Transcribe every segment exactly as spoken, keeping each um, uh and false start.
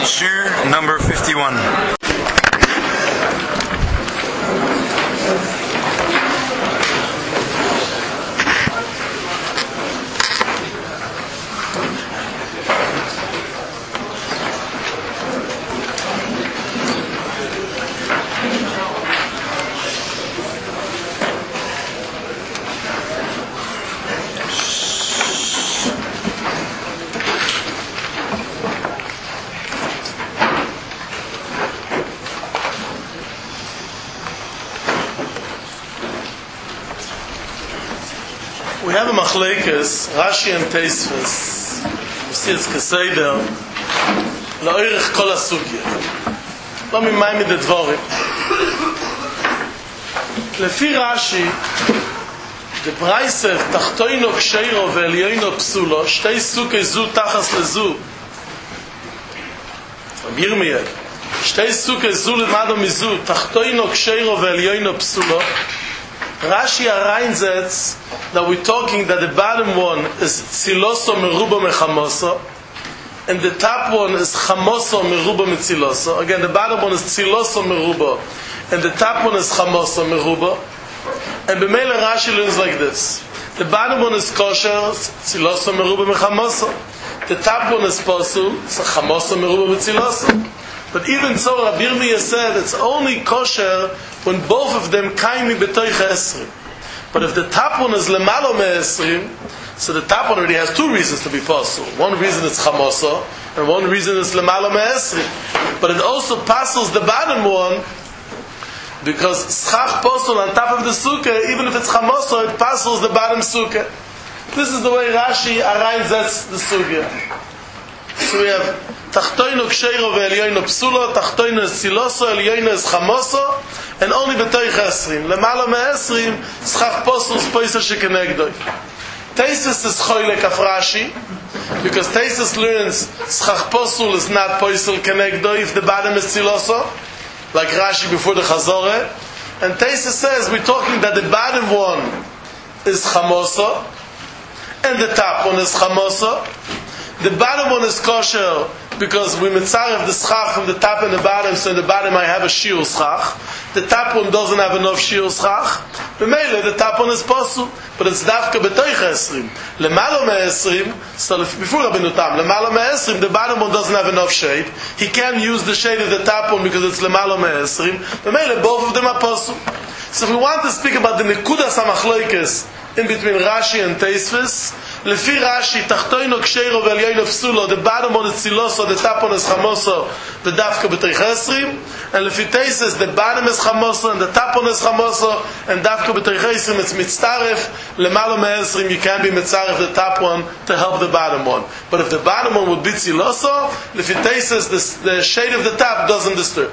Shir number fifty-one. We have a machlekes, Rashi and Tosfos. We see it's keseder la'orech kol hasugya. Lo mimay mid dvarim. Lefi Rashi, the brayser tachtoino ksheiro ve'elyoino psulo, shtei suke zu tachas lezu. Yirmiyah, shtei suke zu lemado mizu, tachtoino ksheiro ve'elyoino psulo. Rashi reinsetzt that we're talking that the bottom one is tziloso meruba mechamoso, and the top one is chamoso meruba metziloso. Again, the bottom one is tziloso meruba, and the top one is chamoso meruba. And b'meila Rashi learns like this: the bottom one is kosher, tziloso meruba mechamoso. The top one is posul, chamoso meruba metziloso. But even so, Rabbi Yirmiyah said it's only kosher when both of them kaimi b'toich esrim. But if the top one is lemalo me'esrim, so the top one already has two reasons to be pasul. One reason is chamoso, and one reason is lemalo me'esrim. But it also passes the bottom one, because schach pasul on top of the sukkah, even if it's chamoso, it passes the bottom sukkah. This is the way Rashi arranges the sukkah. So we have tachtoino ksheiro ve'elyoino psulo, tachtoino is tziloso, elyoino is chamoso, and only b'toich esrim. Lemalo me'esrim, schach posul spoisa shekenegdoi. Tosfos is choylek of Rashi, because Tosfos learns schach posul is not poisel kenegdoi if the bottom is tziloso, like Rashi before the Chazoreh. And Tosfos says we're talking that the bottom one is chamoso, and the top one is chamoso. The bottom one is kosher because we mitzaref the schach from the top and the bottom, so in the bottom I have a shiur schach. The top one doesn't have enough shiur schach. B'meile, the top one is posul, but it's dafka b'toich esrim. Lemalo me'esrim, so before Rabbeinu Tam, lemalo me'esrim, the bottom one doesn't have enough shade. He can't use the shade of the top one because it's lemalo me'esrim. B'meile, both of them are posul. So if we want to speak about the nekudas hamachloikes in between Rashi and Tosfos, Lefi Rashi, tachtoino ksheiro ve'elyoino psulo, the bottom one is tziloso, the top one is chamoso, the dafka b'toich esrim. And Lefi Tosfos, the bottom is chamoso, and the top one is chamoso, and dafka b'toich esrim, it's mitzaref, lemalo me'esrim, you can't be mitzaref the top one to help the bottom one. But if the bottom one would be tziloso, Lefi Tosfos, the, the shade of the top doesn't disturb.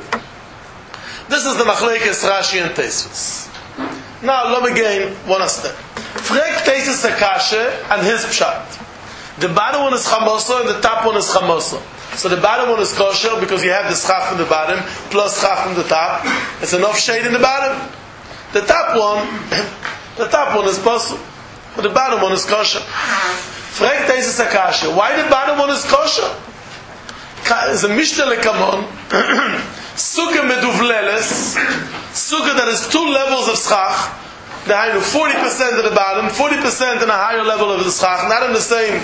This is the machlekes Rashi and Tosfos. Now, let me gain one step. Frek Tosfos Akashe and his pshat. The bottom one is chamoso and the top one is chamoso. So the bottom one is kosher because you have the schach from the bottom plus schach from the top. It's enough shade in the bottom. The top one, the top one is posul, but the bottom one is kosher. Frek Tosfos Akashe. Why the bottom one is kosher? It's a mishnah lekamon. Sukkah meduvleles, sukkah that has two levels of schach. The higher forty percent at the bottom, forty percent in a higher level of the schach, not in the same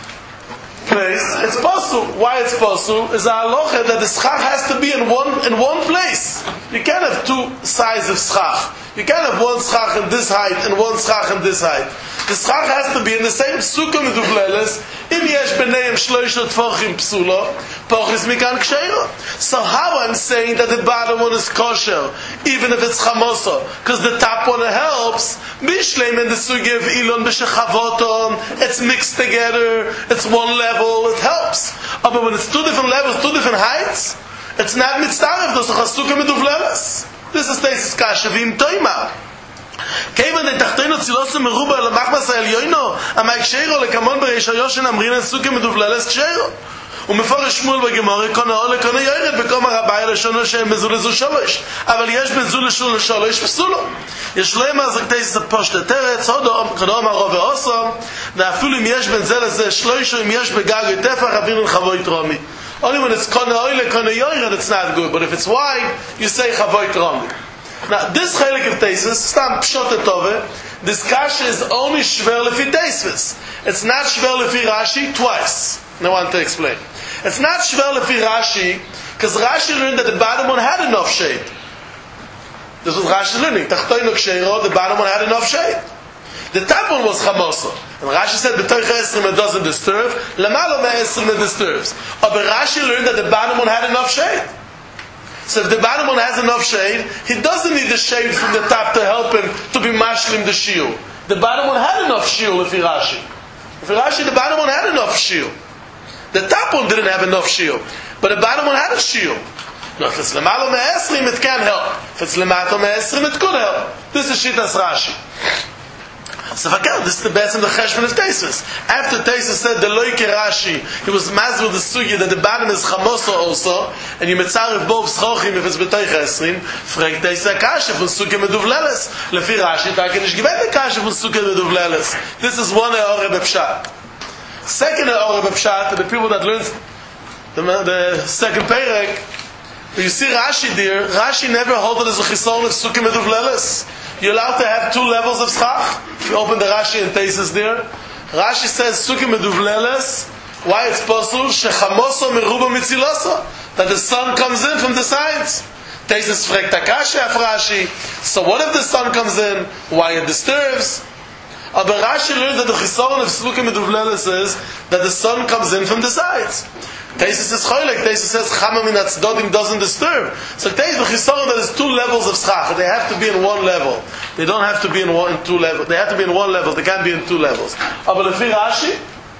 place. It's posul. Why it's posul is a halacha that the schach has to be in one in one place. You can't have two sides of schach. You can't have one schach in this height and one schach in this height. The schach has to be in the same sukkah meduvleles. Im yesh b'neim shloisha tfochim psulo, pochis mikan ksheiro. So how I'm saying that the bottom one is kosher, even if it's chamoso, because the top one helps. Mishleim in the sugya of ilon b'shechavoton, it's mixed together, it's one level, it helps. Oh, but when it's two different levels, two different heights, it's not mitzaref, those are sukkah meduvleles. This is Tosfos kasha v'im toima. Kevin the tachtoino tziloso meruba el machmas elyoino amay ksheiro lekamon bereishayoshin amrin suke meduvleles ksheiro ומפרש שמואל בגמרא קונה עולה קונה ירד בקום הרביי לשונו שהם בזו לזו שלוש אבל יש בזו לשו לשלוש פסולו יש להם הזקתי ספושט תרץ הודו קדום הרוב ועושם ואפילו אם יש בין זה לזה שלוש או אם יש בגג טפח אוויר לחבוי תרומי Only when it's kona oile, kona yoyre, it's not good. But if it's wide, you say chavoit romdi. Now, this chelik of Taisus, stam pshot etove, this kasha is only shver lefi Taisus. It's not shver lefi Rashi twice. And I want to explain. It's not shver lefi Rashi, because Rashi learned that the bottom one had enough shade. This was Rashi learning. Tachtoinu ksheiro, the bottom one had enough shade. The top one was chamoso. And Rashi said, b'toich esrim it doesn't disturb, lamalo me'esrim it disturbs. But Rashi learned that the bottom one had enough shade. So if the bottom one has enough shade, he doesn't need the shade from the top to help him to be mashlim the shiur. The bottom one had enough shiur, if Rashi. If Rashi, the bottom one had enough shiur. The top one didn't have enough shiur, but the bottom one had a shiur. No, if it's lemalo me'esrim, it can help. If it's lemato me'esrim, it could help. This is Shitas Rashi. So again, this is the best in the cheshbon of Taisus. After Taisus said the loike Rashi, he was mazvil the sugi that the bottom is chamoso also, and you metzarev both schochim if it's betoich esrim. Fragt Taisus akashe von suke meduvleles. Lefi Rashi, da can ich gewähne akashe von suke meduvleles. This is one eore bepshat. Second eore bepshat, the people that learn the, the second perek, you see Rashi there. Rashi never held it as a chison of suke meduvleles. You're allowed to have two levels of schach. If you open the Rashi and Taisus there, Rashi says sukim meduvleles. Why it's possible? Shechamoso meruba mitziloso. That the sun comes in from the sides. Taisus fragt akashe af Rashi. So what if the sun comes in? Why it disturbs? But Rashi learned that the chisaron of sukim meduvleles is that the sun comes in from the sides. Taisus is choylek. Taisus says chama min hatzdodim doesn't disturb. So Taisus v'chisaron that there's two levels of schach. They have to be in one level. They don't have to be in one in two levels. They have to be in one level. They can't be in two levels. But lefi Rashi,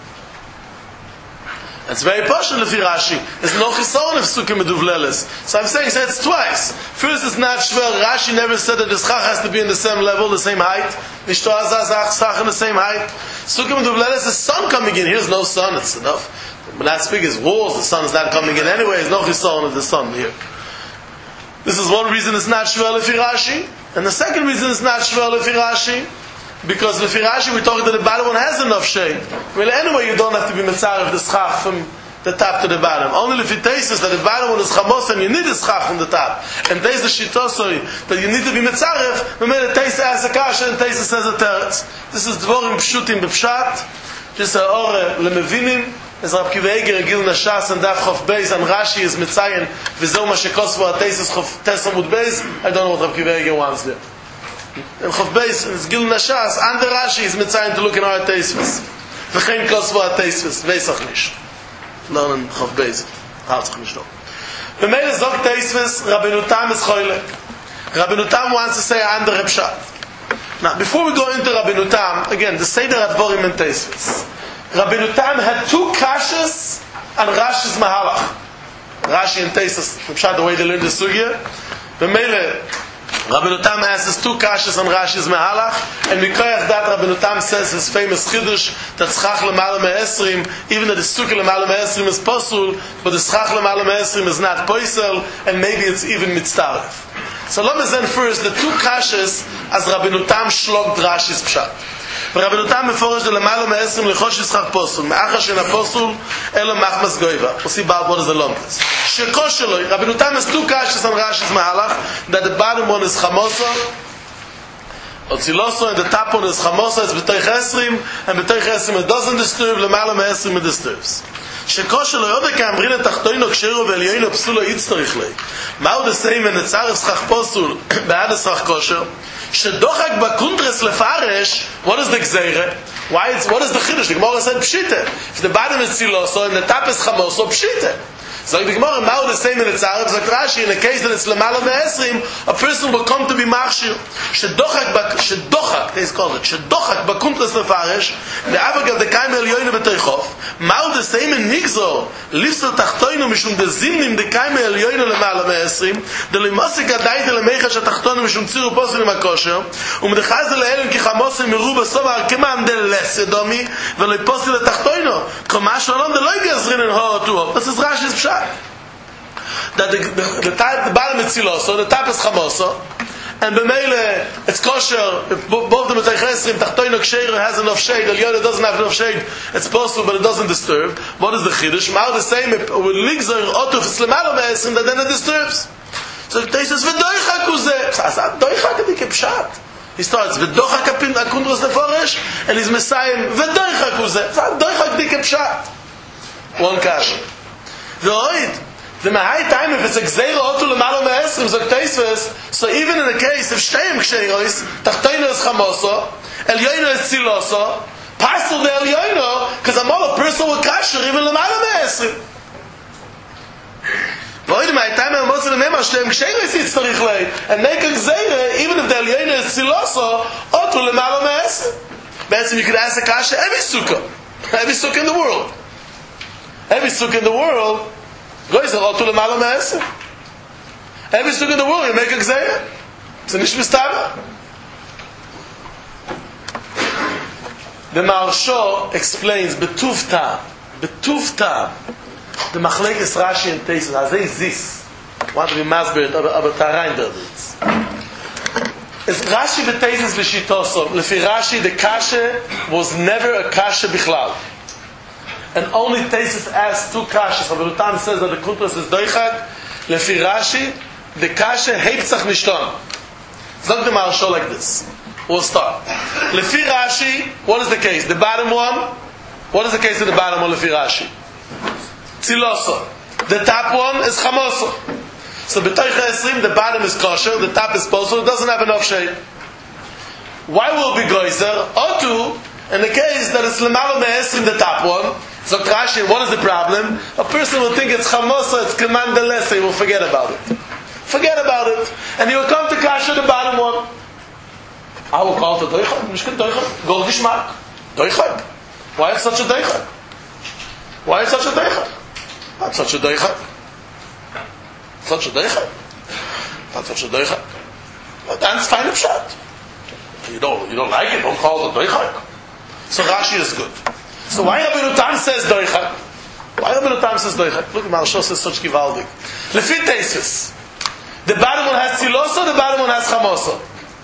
it's very partial. Lefi Rashi, there's no chisaron of sukim meduvleles. So I'm saying, so it's twice. First, it's not shver. Rashi never said that the schach has to be in the same level, the same height. Nishto azazach schach in the same height. Sukim meduvleles, the sun coming in. Here's no sun. It's enough. But not speak as walls, the sun is not coming in anyway. There's no chisaron of the sun here. This is one reason it's not shver lefi Rashi. And the second reason it's not shver lefi Rashi, because lefi Rashi we're talking that the bottom one has enough shade. Well, anyway, you don't have to be mitzaref the schach from the top to the bottom. Only lefi Taisus that the bottom one is chamos and you need the schach from the top. And there's the shitosoi that you need to be mitzaref. We made a Taisus as a kasha and Taisus says a teretz. This is dvorim pshutim b'pshat. This is ore lemevinim. As Rab Kiva Eger Gil Nashas and Daf Chof Beis and Rashi is Mitzayin v'zeu ma shekosvo HaTeisus Chof Tes Amud Beis. I don't know what Rab Kiva Eger wants there. And Chof Beis is Gil Nashas and the Rashi is Mitzayin to look in our HaTeisus v'chein kosvo HaTeisus veisach nish learn Chof Beis hartzach nish no v'meile zog Teisus Rabbeinu Tam is choylek. Rabbeinu Tam wants to say a andere pshat. Now before we go into Rabbeinu Tam, again the Seder Advorim and Teisus, Rabbeinu Tam had two kashas on Rashi's Mahalach. Rashi and Taisus, the way they learned the sugya. The Mele, Rabbeinu Tam asks two kashas on Rashi's Mahalach, and Mikoyach that Rabbeinu Tam says his famous chiddush that schach lemala me'esrim, even that the sugya lemala me'esrim is posul, but the schach lemala me'esrim is not poisel, and maybe it's even mitztaref. So let me then first the two kashas as Rabbeinu Tam shlogged Rashi's pshat. Rabbeinu Tam meforish the lemalo me'esrim lechosh yitzchak posul me'achar she'na posul elo machmas goiva. We'll see about what is the longest. Shekosh sheloi Rabbeinu Tam has two kashas on Rashi's Mahalach that the bottom one is chamoso otziloso and the top one is chamoso. It's b'toich esrim and b'toich esrim it doesn't disturb, lemalo me'esrim it disturbs. Shekosh sheloi odek amrin etachtoino ksheiro ve'elyoino psulo yitztorich lei. Ma'u desayim and etzarev schach posul be'ad eschach kosher shedochak bakundres lefaresh. What is the gzeire? Why? It's, what is the chiddush? The Gemara said pshite. If the bottom is tziloso and the top is chamoso, pshite. So the Gemara, Ma'u the same in the Tzarev, so Rashi, in a case that it's lemala me'esrim, a person will come to be machshir. Shedochak, shedochak, they call it, shedochak bakuntas lefaresh, the avagav the kaim elyoyne b'teichof. Ma'u the same in Nigzor, lifsel tachtoinu mishum de zimnim the kaim elyoyne lemala me'esrim, the limosik adayte lemecha shatachtoinu mishum tziru posin im akosher, um de chazel le'elen ki chamosim miru b'sovar kemam de lesedomi, v'le posin letachtoinu, komash alon de loy gazrin en ha'otuo. This is Rashi's pshat. That the, the, the, top, the bottom is tziloso, the top is chamoso, and b'meile it's kosher. If bo- both the B'tayich Esrim, Tachtoino Ksheiro has enough shade, Elyono doesn't have enough shade, it's possible, but it doesn't disturb. What is the Chiddush? Mar the same, with Ligzor, Otu, if it's Lemalo Me'esrim, that then it disturbs. So he says, V'doichak uzeh. So Doichak is the Pshat. He starts, V'dochak akundros neforesh, and he's Messiah, V'doichak uzeh. So Doichak dik Pshat. One kasha. V'oid, the Mahai time, if it's a Gzeiro Otu Lemalo Me'esrim, so Teisves, so even in the case, if Shteim Ksherois, Tachtoino is Chamoso, Elyono is Tziloso, Pasel de Elyono, because I'm all a person with kasher, even Lemalo Me'esrim. V'oid, my time, I'm also the name of Shteim Ksherois, it's Tarich Lei, and make a Gzeiro, even if the Elyono is Tziloso, Otu Lemalo Me'esrim. Basically, you could ask a kasher every sukkah, every sukkah in the world. Every sukkah in the world, goes to Otu Lemalo Me'esrim. Every sukkah in the world, you make a Gzeira. It's a Nish Mistava. The Maharsha explains, Betufta, Betufta, the Machlekes Rashi and Teisus, Azay Zis, want to be masbered, aber Tarain der Witz. It's Rashi Beteisus L'shitoso. Lefi Rashi, the Kasha was never a Kasha Bichlal. And only Teisus asks two kashas. Rabbi Rutam says that the Kuntras is Doichak. Lefi Rashi, the kasha Heiptzach Nishton. Zog the Maharsha like this. We'll start. Lefi Rashi, what is the case? The bottom one? What is the case of the bottom one, Lefi Rashi? Tziloso. The top one is Chamoso. So B'toich Esrim, the bottom is kosher, the top is posel, it doesn't have enough shade. Why will it be Goizer? Otu, in the case that it's Lemalo Me'esrim, the top one, so Rashi, what is the problem? A person will think it's chamosa, it's commandelesa, he will forget about it. Forget about it. And he will come to kasha, the bottom one. I will call it a doichak. Mishkan doichak. Gold gishmak. Doichak. Why is such a doichak? Why is such a doichak? Not such a doichak. Such a doichak. Not such a doichak. But that's fine of shot. You don't, you don't like it, don't call it a doichak. So Rashi is good. So why Rabbi Rutam says doichak? Why Rabbi Rutam says doichak? Look, Maharsha says such givaldik. Lefit Teisus. The bottom one has tziloso, the bottom one has chamoso.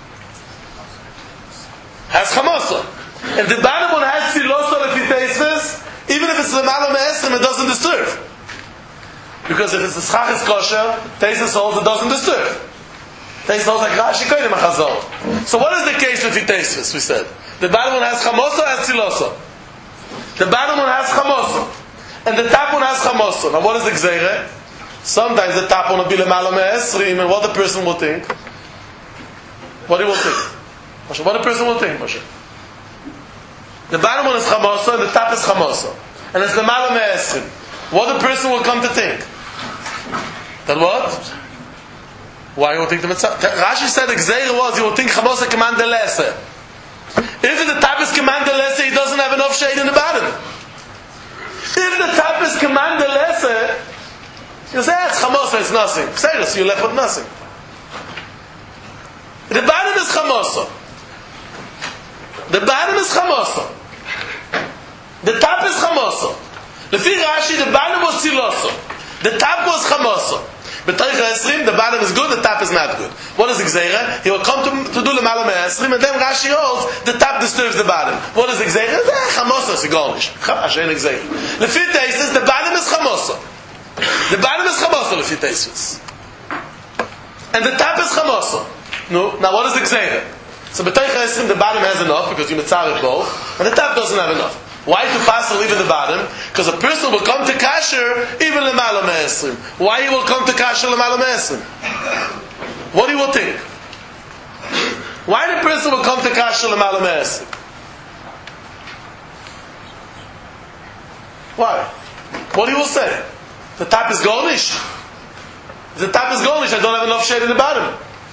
Has chamoso. If the bottom one has tziloso, lefit Teisus, even if it's lemalo me'esrim, it doesn't disturb. Because if it's the schach is kosher, Teisus holds it doesn't disturb. Teisus holds like Rashi koyim achazor. So what is the case lefit Teisus? We said the bottom one has chamoso, has tziloso. The bottom one has chamoso, and the top one has chamoso. Now, what is the gzeire? Sometimes the top one will be lemalo me'esrim, and what the person will think? What he will think? Moshe, what the person will think, Moshe? The bottom one is chamoso, and the top is chamoso, and it's lemalo me'esrim. What the person will come to think? That what? Why he will think the mitzvah? Rashi said the gzeire was he will think chamoso command the lesser. If the top is commanded lesser, he doesn't have enough shade in the bottom. If the top is commanded lesser, you say, it's chamosa, it's nothing. Say so you're left with nothing. The bottom is chamosa. The bottom is chamosa. The top is chamosa. Lefi Rashi, the bottom was tziloso. The top was chamosa. B'toich Esrim, the bottom is good, the top is not good. What is the Gzeira? He will come to, to do Lemalo Me'esrim, and then Rashi holds, the top disturbs the bottom. What is the Gzeira? Chamosa, it's a garnish. Hashem Gzeira. Lefi Teisus, the bottom is Chamosa. The bottom is Chamosa, Lefi Teisus. And the top is Chamosa. No, now what is the Gzeira? So B'toich Esrim, the bottom has enough, because you mitzarech both, and the top doesn't have enough. Why to pass or leave at the bottom? Because a person will come to kasher even lemalo me'esrim. Why he will come to kasher lemalo me'esrim? What he will think? Why the person will come to kasher lemalo me'esrim? Why? What he will say? The top is goldish. If the top is goldish, I don't have enough shade in the bottom.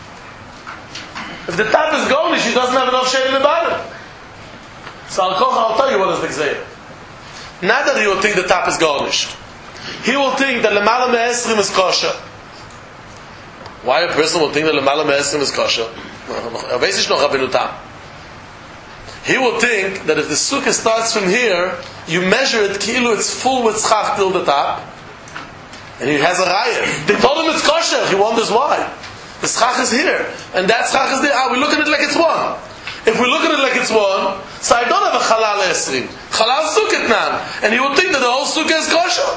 If the top is goldish, he doesn't have enough shade in the bottom. So I'll, call, I'll tell you what is the Gzeira. Not that he will think the top is garnished. He will think that Lemala Me'esrim is kosher. Why a person will think that Lemala Me'esrim is kosher? He will think that if the sukkah starts from here, you measure it, kilo, it's full with schach till the top, and he has a raya. They told him it's kosher. He wonders why. The schach is here, and that schach is there. Ah, we look at it like it's one. If we look at it like it's one, so I don't have a halal esrim. Halal sukkah nan, and he would think that the whole sukkah is kosher.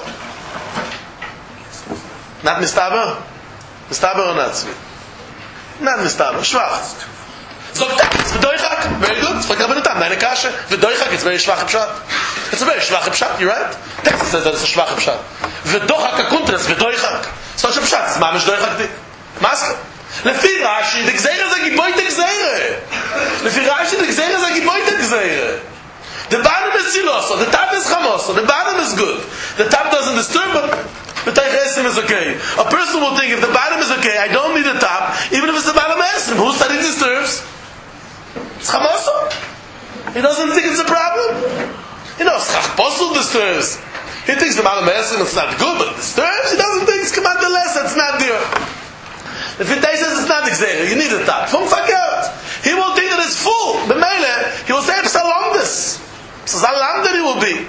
Not mistaber, mistaber or not? Not mistaber. Schwach. Zogt it's v'doichak. Very good. It's like Rabbeinu Tam. Nine kasha. V'doichak. It's very schwach pshat. It's a very schwach pshat. You're right. Text says that it's a schwach pshat. V'dochak a kuntres. V'doichak. Such a pshat. It's mamish doichak dik. Maske. Lefi Rashi, the gzeira is a giboite gzeira. Lefi Rashi, the gzeira is a giboite gzeira. The bottom is siloso. The top is chamoso. The bottom is good. The top doesn't disturb, but the taichesim is okay. A person will think if the bottom is okay, I don't need the top, even if it's the bottom esim. Who said it disturbs? It's chamoso. He doesn't think it's a problem. You know, schachposul disturbs. He thinks the bottom esim is not good, but it disturbs. He doesn't think it's command the less. It's not there. If it says it's not exer, you need a top. From fakert. He will think that it's full. The mele, he will say psalomdis. Psalamdir he will be.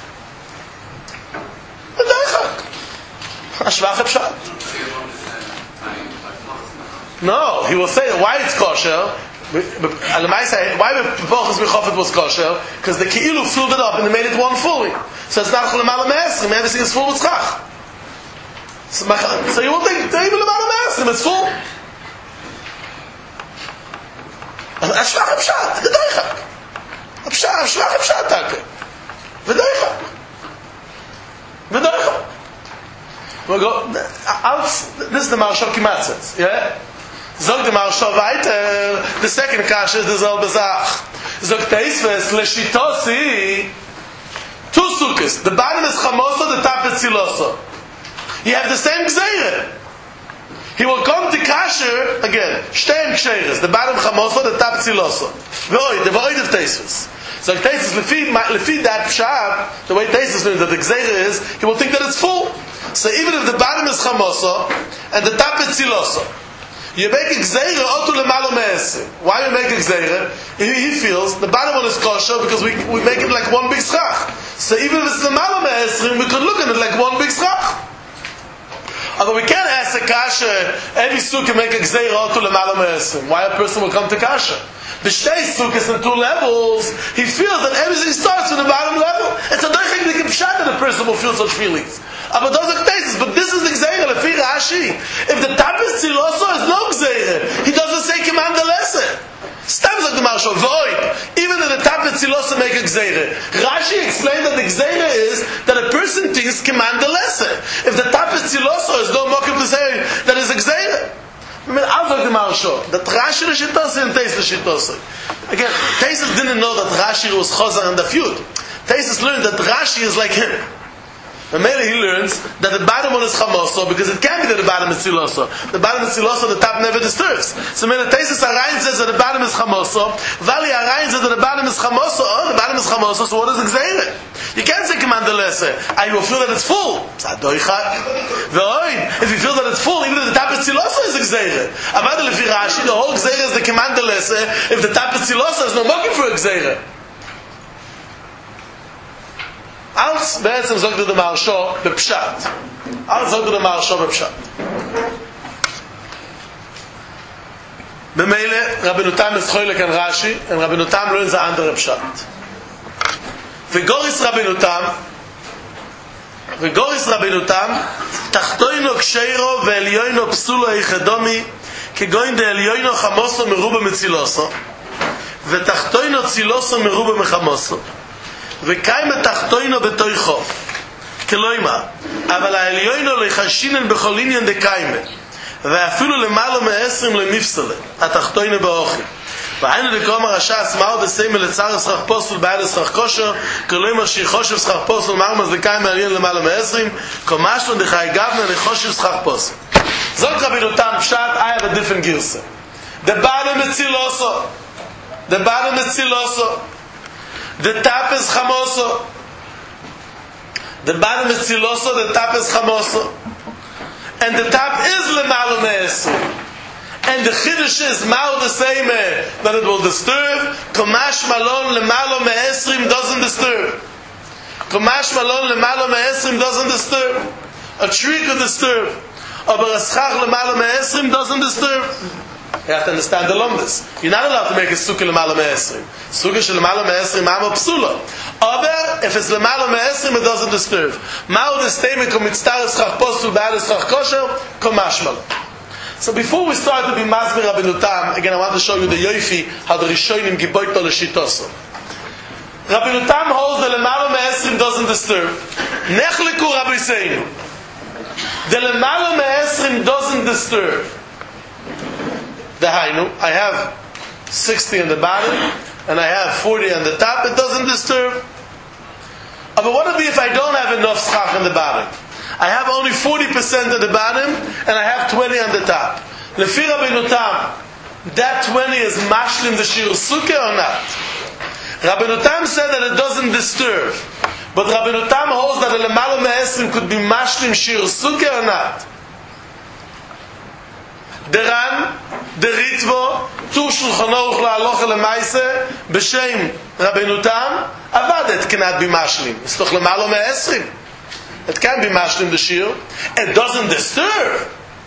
No, he will say why it's kosher. Why Pachas B'chofet was kosher? Because the Keilu filled it up and they made it one fully. So it's not Chol Me'esrim. Everything is full with Tzchach. So, so you will think even the Me'esrim it's full. Ashvach Pshat, V'doichak. Ashvach Pshat Take. V'doichak. V'doichak. We'll go. This is the Maharsha Kimatzes. Yeah. Zog the Maharsha weiter. The second kasha is the Zal Bezach. Zog Teisves Leshitosi. Two sukkahs. The bottom is Chamoso, the top is Tziloso. You have the same Gzeire. He will come to kasher again. Shteim Ksheires. The bottom Chamoso, the top Tziloso. V'oi, the V'oi of Teisves. So Teisves lefi that pshat, the way Teisves learns that the Gzeire is, he will think that it's full. So even if the bottom is chamoso and the top is tziloso, you make a gzeira otu lemalo me'esim. Why you make a gzeira? He, he feels the bottom one is kosher because we we make it like one big schach. So even if it's lemalo me'esim, we could look at it like one big schach. Although we can't ask a kasha every sukkah make a gzeira otu lemalo me'esim. Why a person will come to kasha? The shtei sukkahs in two levels, he feels that everything starts from the bottom level. It's a doichek the pshat that a person will feel such feelings. But those are cases. But this is the gzeira lefi Rashi. If the top is tziloso, is no gzeira. He doesn't say command the lesser. Stam like the Maharsha void. Even if the top is tziloso, make a gzeira. Rashi explained that the gzeira is that a person thinks command the lesser. If the top is tziloso, is no mokim to say that is a gzeira. I mean, I'll talk to Maharsha that Rashi the shitose and Teis the shitose. Again, Teisus didn't know that Rashi was chazar in the feud. Teisus learned that Rashi is like him. And maybe he learns that the bottom one is chamoso because it can't be that the bottom is tziloso. The bottom is tziloso, the top never disturbs. So maybe Teisus Arayin says that the bottom is chamoso. Vali Arayin says that the bottom is chamoso. Oh, the bottom is chamoso. So what is gzeira? You can't say command the lesser. I will feel that it's full. If you feel that it's full, even if the top is tziloso, is gzeira. Avada lefi Rashi, the whole gzeira is the command the lesser. If the top is tziloso, is no mokim for a gzeira. Als בעצם זוג דו דמרשו בפשט. als זוג דו דמרשו בפשט. במילא רבנו תם מסחוי לכאן רש"י, רבנו תם לא נזה אנדר פשט. וגוריס רבנו תם, וגוריס רבנו תם, תחתוינו קשיירו ועליוינו פסולו היחדומי, כגוין דה עליוינו חמוסו מרובה מצילוסו, ותחתוינו צילוסו מרובה מחמוסו. וקיים תחתוינו בתויכו כלוימה אבל העליונו לחשינן בכל עניין דקיימה ואפילו למעלה מעשרים למפסלה התחתוינו באוכל והיינו לקרום הרשע סמאו דסיימה לצער שכח פוסל בעד שכח כושר כלוימה שיחושב שכח פוסל מרמז לקיים העליון למעלה מעשרים כמשהו דחי גבנה לחושב שכח פוסל. זאת רבינו תם פשט. I have a different גרסה. The bottom is tziloso. The bottom is tziloso. The top is chamoso. The bottom is tziloso, the top is chamoso. And the top is lemalo me'esrim. And the chiddush is mao the same, that it will disturb. Komash malon lemalo me'esrim doesn't disturb. Komash malon lemalo me'esrim doesn't disturb. A tree could disturb. Aber a schach lemala me'esrim doesn't disturb. You have to understand the lumdus. You're not allowed to make a sukkah lemala me'esrim. Sukkah shel lemala me'esrim amo psula. Aber if it's lemala me'esrim, it doesn't disturb. Ma'u the statement kom mitztar schach posul ba'al schach kosher kom mashmal. So before we start to be masbir Rabbeinu Tam, again I want to show you the yoifi how the Rishonim giboit to l'shitoso. Rabbeinu Tam holds the lemala me'esrim doesn't disturb. Nechliku Rabbi Seinu. The lemala me'esrim doesn't disturb. The hainu, I have sixty on the bottom, and I have forty on the top. It doesn't disturb. But what if if I don't have enough schach on the bottom? I have only forty percent at the bottom, and I have twenty on the top. Lefi Rabbeinu Tam, that twenty is mashlim the shir sukkah or not? Rabbeinu Tam said that it doesn't disturb. But Rabbeinu Tam holds that the lemala me'esrim could be mashlim shir sukkah or not. The Ran, the Ritvo, Tu Shulchan Aruch LaHalocha LeMaaseh, B'Shem Rabbeinu Tam, Avad, it cannot be mashlim. It's toch lemala me'esrim. It can be mashlim the shir. It doesn't disturb.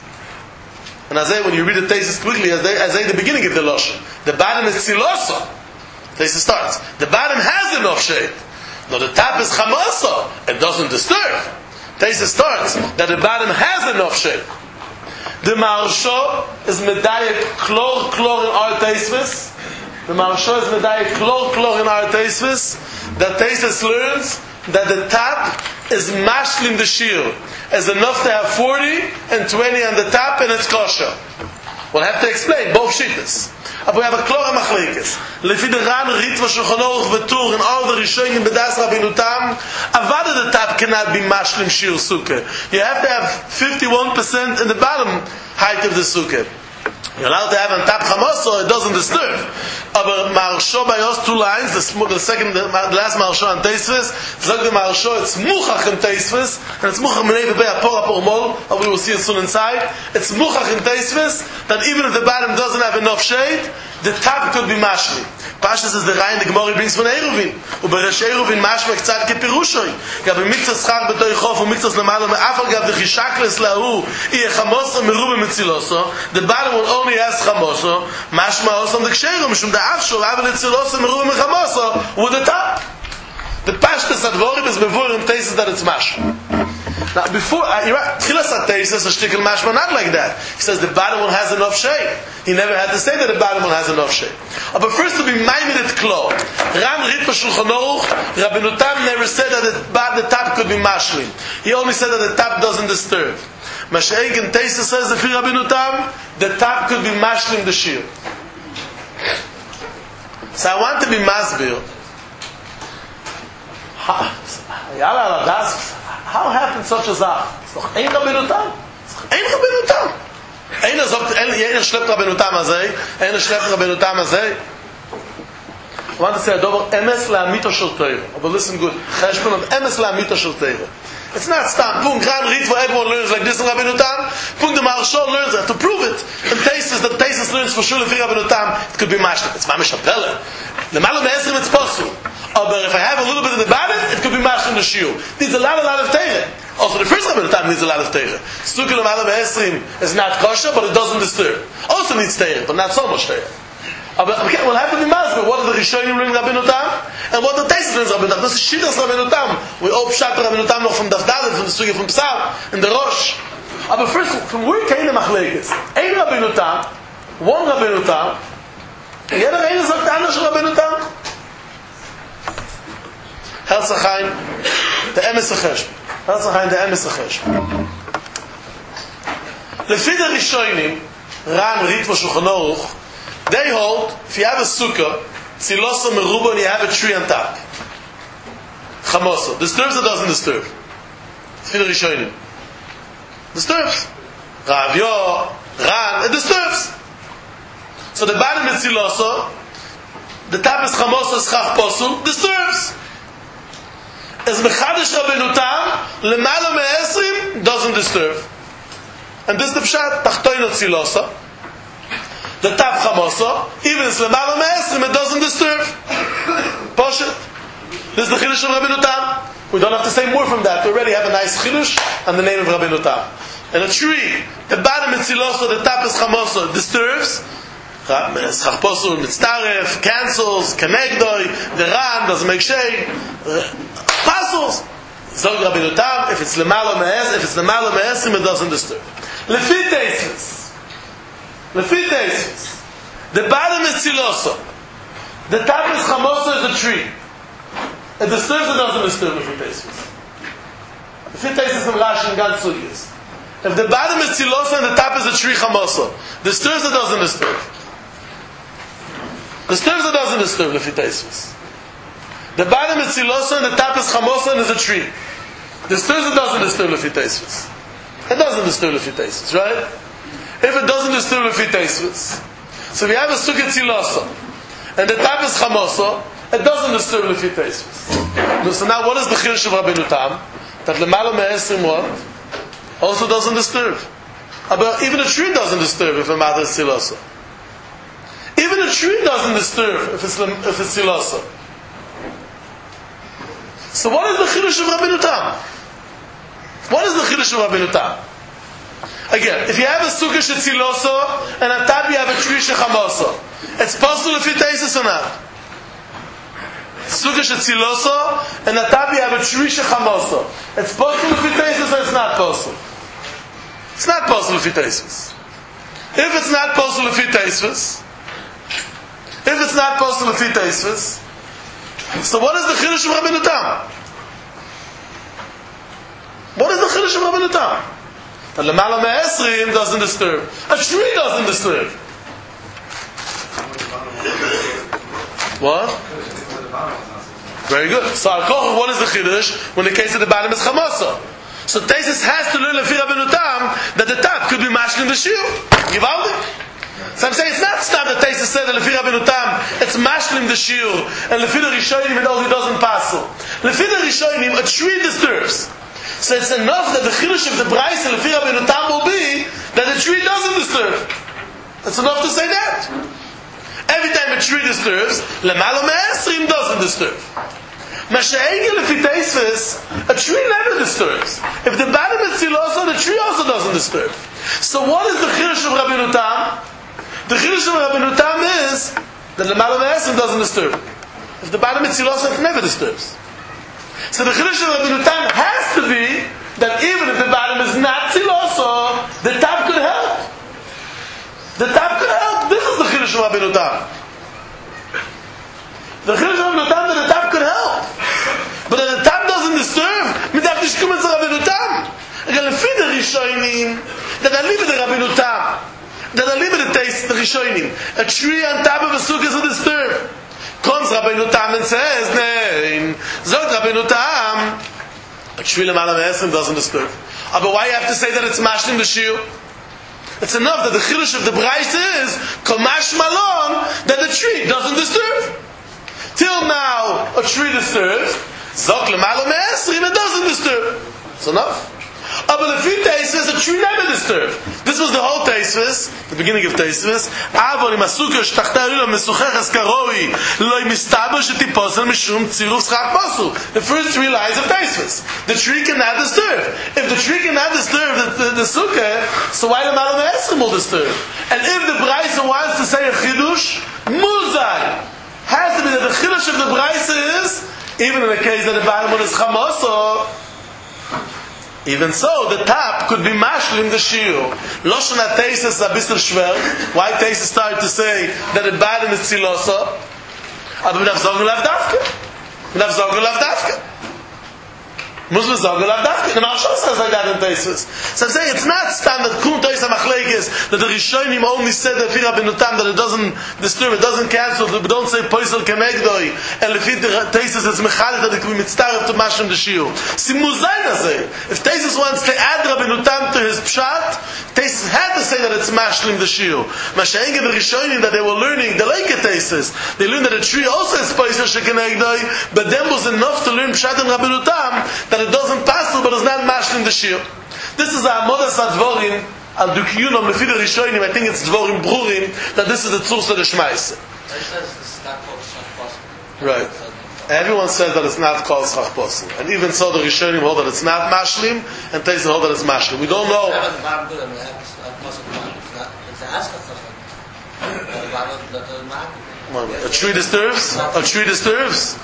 And as I, when you read the thesis quickly, as I, as I, the beginning of the Lashon, the bottom is tziloso. Thesis starts. The bottom has enough shade. No, the top is chamoso. It doesn't disturb. Thesis starts that the bottom has enough shade. The Maharsha is medayek klor klor in our Teisvis. The Maharsha is medayek klor klor in our Teisvis. That Teisvis learns that the top is mashlim the shir. Is enough to have forty and twenty on the top, and it's kosher. We'll have to explain both shittas. But we have a klor machlekes. Lefi the Ran, Ritva, Shulchan Aruch, V'Tur, and all the Rishonim B'das Rabbeinu Tam, Avada the top cannot be mashlim shir sukkah. You have to have fifty-one percent in the bottom height of the sukkah. You're allowed to have on top chamos, so it doesn't disturb. Aber Maharsha by us two lines, the, the second, the last Maharsha on Teisvis, Zog the Maharsha, it's muchach in Teisvis, and it's muchach menei b'bei apor apor mol, or we will see it soon inside. It's muchach in Teisvis, that even if the bottom doesn't have enough shade, the top could be mashli. Pashas is the Rein, the Gemara brings from Eruvin. Uberesh Eruvin mashma k'tzad kepirushoi. Gab mitzvah schar b'toi chof, u mitzvah l'malo me'afal gab d'chishakles lahu, iye chamoso merube metziloso. The bottom will only has chamoso, mashma osam d'ksheiro, mishum da'afshor, avel etziloso merube mechamoso, with the top. The Pashtas Advorim is before in thesis that it's mashma. Now, before, uh, you're right, Tchilas HaTesis, a shtickle mashma, not like that. He says the bottom one has enough shade. He never had to say that the bottom one has enough shade. Uh, but first to be maimed klo. Ram Ritva Shulchan Aruch, Rabbeinu Tam never said that the, the top could be mashlim. He only said that the top doesn't disturb. Mashiach in Tesis says that for Rabbeinu Tam, the top could be mashlim the shir. So I want to be masbir. How happened such a zach? It's doch ein Rabbeinu Tam. It's doch ein Rabbeinu Tam. Einer sagt, einer schleppt Rabbeinu Tam azay, einer schleppt Rabbeinu Tam azay. I want to say a double emes la'amito shel Torah. But listen good. Cheshbon of emes la'amito shel Torah. It's not stam. Punkt Ran Ritva, everyone learns like this in Rabbeinu Tam. Punkt the Maharsha learns that. To prove it, and Tesis, the Tesis learns for sure if Rabbeinu Tam, it could be mashlim. It's mamish apelle. The malam me'esrim, it's possible. But if I have a little bit of the bottom, it could be mashlim the shiur. Needs a lot, a lot of Torah. Also, the first Rabbeinu Tam needs a lot of Torah. Sukkah l'malam me'esrim is not kosher, but it doesn't disturb. Also needs Torah, but not so much Torah. Okay, we'll have to be masbir. What are the Rishonim learning Rabbeinu Tam? And what the Tesis learns Rabbeinu Tam? This is Shittas Rabbeinu Tam. We all pshat Rabbeinu Tam noch from Daf Dalet, from the Sukkah from Psal, in the Rosh. But first, from where came the Machlekes? Ein Rabbeinu Tam, one Rabbeinu Tam, and the other one sagt anders Rabbeinu Tam. Herzachaim, the Emes HaCheshbon. Herzachaim, the Emes HaCheshbon. Lefi the Rishonim, Ran, Ritva, Shulchan Aruch, they hold, if you have a sukkah, tziloso meruba, and you have a tree on top. Chamoso. Disturbs or doesn't disturb? Lefi the Rishonim. Disturbs. Rav Yo, Ran, it disturbs. So the bottom is tziloso, the top is chamoso, schach posul, disturbs. As mechadish Rabbeinu Tam, lemala me'esrim, doesn't disturb. And this is the pshat, tachtoino tziloso, the top chamoso, even if it's lemala me'esrim, it doesn't disturb. Poshet. This is the chidush of Rabbeinu Tam. We don't have to say more from that. We already have a nice chidush and the name of Rabbeinu Tam. and a tree, the bottom is tziloso, the top is chamoso, disturbs. Chachposul, mitztaref, cancels, kenegdoi, the ran, doesn't make shade, puzzles. Zog Rabbeinu Tam, if it's lemalo me'es, if it's lemalo me'esim, it doesn't disturb. Lefi teisvis. Lefi teisvis. The bottom is tziloso. The top is chamoso, is a tree. It disturbs, it doesn't disturb lefi teisvis. Lefi teisvis from Rashi and Gan Sugyas. If the bottom is tziloso and the top is a tree chamoso, disturbs, it doesn't disturb. Disturbs, it doesn't disturb lefi teisvis. The bottom is tziloso and the top is chamoso and is a tree. Disturbs, it doesn't disturb lefi teisvis. It doesn't disturb lefi teisvis, right? If it doesn't disturb lefi teisvis, so if you have a sukkah tziloso and the top is chamoso, it doesn't disturb lefi teisvis. So now what is the chiddush of Rabbeinu Tam? That lemalo me'esrim what? Also doesn't disturb. But even a tree doesn't disturb if the matter is tziloso. Even a tree doesn't disturb if it's if it's tziloso. So what is the chiddush of Rabbeinu Tam? What is the chiddush of Rabbeinu Tam? Again, if you have a sukkah shetziloso and on top you have a tree shechamoso, it's possible if it tastes or not. Sukkah shetziloso and on top you have a tree shechamoso, it's possible if it tastes or it's not possible. It's not possible if it tastes. If it's not possible if it tastes, if it's not possible if it tastes, so what is the chiddush of Rabbeinu Tam? What is the chiddush of Rabbeinu Tam? The lemala me'esrim doesn't disturb. A tree doesn't disturb. What? Very good. So al-koch, what is the chiddush when the case of the bottom is chamoso? So Taisus has to learn lefi Rabbeinu Tam that the top could be mashlim the shiur. Givaldi. So I'm saying it's not stop that Taisus said that lefi Rabbeinu Tam it's mashlim the shiur and lefi the rishonim it only doesn't passel. Lefi the rishonim a tree disturbs. So it's enough that the chiddush of the Braisa lefi Rabbeinu Tam will be that the tree doesn't disturb. It's enough to say that. Every time a tree disturbs, lemalo me'esrim doesn't disturb. Masha'egel lefi Taisus, a tree never disturbs. If the bottom is tziloso, the tree also doesn't disturb. So what is the chiddush of Rabbeinu Tam? The chiddush of Rabbeinu Tam is that lemalo me'esrim doesn't disturb. If the bottom is tziloso, it never disturbs. So the chiddush of Rabbeinu Tam has to be that even if the bottom is not tziloso, the top could help. The top could help. This is the chiddush of Rabbeinu Tam. The chiddush of Rabbeinu Tam that the top could help. But if the top doesn't disturb, we have to come to Rabbeinu Tam. Again, if the Rishonim, that I leave the Rabbeinu Tam, that I leave the taste the Rishonim, a tree on top of a sukkah is a disturb. Comes Rabbeinu Tam and says, Nein, Zot Rabbeinu Tam, a tree lemala me'esrim doesn't disturb. But why you have to say that it's mashlim the shiur? It's enough that the chiddush of the Braisa is komash malon that the tree doesn't disturb. Till now, a tree disturbs. Zok lemala me'esrim, it doesn't disturb. It's enough. Oh, but the few Taisus, a tree never disturbed. This was the whole Taisus, the beginning of Taisus. Avon im asukah shtachta rila mesucheches karoi loy mistaber shetiposel mishum tziruf schach posul. The first three lines of Taisus. The tree cannot disturb. If the tree cannot disturb the, the, the sukkah, so why the Malam Esrim will disturb? And if the Braisa wants to say a chidush, muzai has to be that the chidush of the Braisa is even in the case that the bottom one is chamoso. Even so, the top could be mashlim the shiur. Loshen ha-Taisus a bissel schwer. Why Taisus started to say that the bottom is tziloso? Aber wir darf sagen lav dafke. Wir darf sagen lav dafke. Muss man sagen lav dafke. The Maharsha says like that in Taisus. So I'm saying it's not standard kun Taisus ha-Machlekes that the Rishonim only said that Fira Rabbeinu Tam that it doesn't disturb, it doesn't cancel, we don't say poisel kenegdoi. And if Taisus is mechalit that it can be mitzvah to mashlim the shiur. Si muzayna say. If Taisus wants to add Rabbeinu Tam to his pshat, Taisus had to say that it's mashlim the shiur. Masha'enge the Rishonim that they were learning, the like Taisus, they learned that a tree also is poisel shekenegdoi, but them was enough to learn pshat and Rabbeinu Tam that it doesn't pass but it's not mashlim the shiur. This is a modas advorim al dukiyunom lefi the Rishonim. I think it's dvorim brurim that this is the tzursa the shmaise. Right. Everyone says that it's not called schach posel, and even so, the Rishonim hold that it's not mashlim, and Taisus hold that it's mashlim. We don't know. A tree disturbs. A tree disturbs.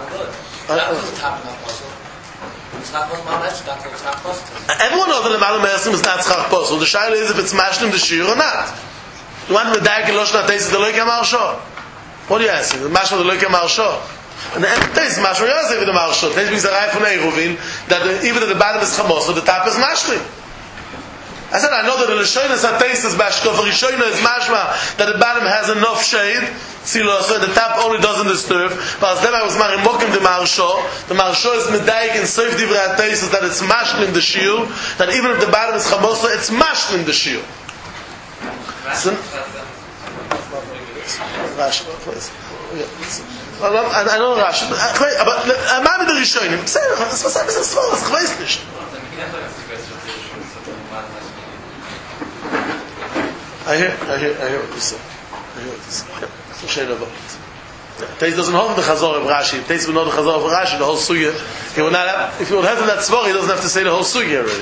Everyone knows that the Malam Esim is not schach posel. The shaila is if it's mashlim the shir or not. You want to medayik in Loshen HaTaisus the loike marsho? What are you asking? The mashlim the loike marsho? And the end of the taste, Mashma Yosef with the Marsho. Taste means the Rai from Eruvin, that the, even at the bottom is Chamos, so the top is Mashlim. I said, I know that the Rishoyna is a taste is Bashko, for Rishoyna is Mashma, that the bottom has enough shade, Silo, so the top only doesn't disturb. But as then I was maring Mokim the Marsho, the Marsho is Medaik and Seif Divra taste is that it's Mashlim the Shiur, that even if the bottom is Chamos, it's Mashlim the Shiur. So, Rashi, please. I know Rashi, aber I'm not the Rishonim. Say, was was ist das Wort? Ich weiß nicht. I hear, I hear, I hear what you say. I hear what you say. So shade about it. Teis doesn't hold the Chazor of Rashi. Teis will know the Chazor of Rashi, the whole sugya. He will not have, if he would have that tzvor, he doesn't have to say the whole sugya already.